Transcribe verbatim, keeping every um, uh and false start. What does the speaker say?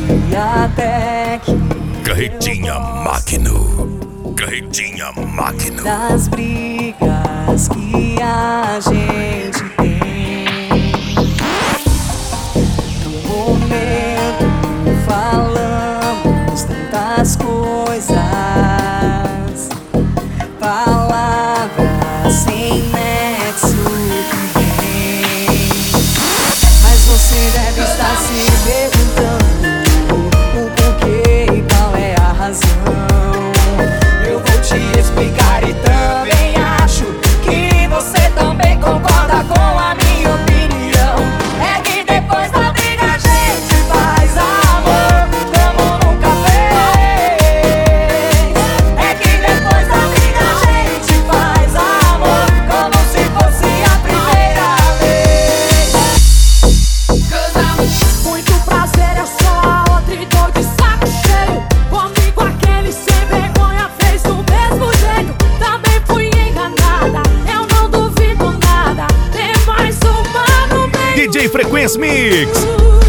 E até que Carretinha Magno, Carretinha Magno. das brigas que a gente tem, no momento falamos tantas coisas, palavras sem nexo que vem. Mas você deve estar se perguntando o porquê e qual é a razão. Eu vou te explicar e também acho que você também concorda com a minha opinião. É que depois da briga a gente faz amor como nunca fez. É que depois da briga a gente faz amor como se fosse a primeira vez. Muito prazer, eu sou a outra e tô de saco cheio. Comigo aquele sem vergonha fez do mesmo jeito. Também fui enganada, eu não duvido nada. Tem mais uma no meio. D J Frequência Mix.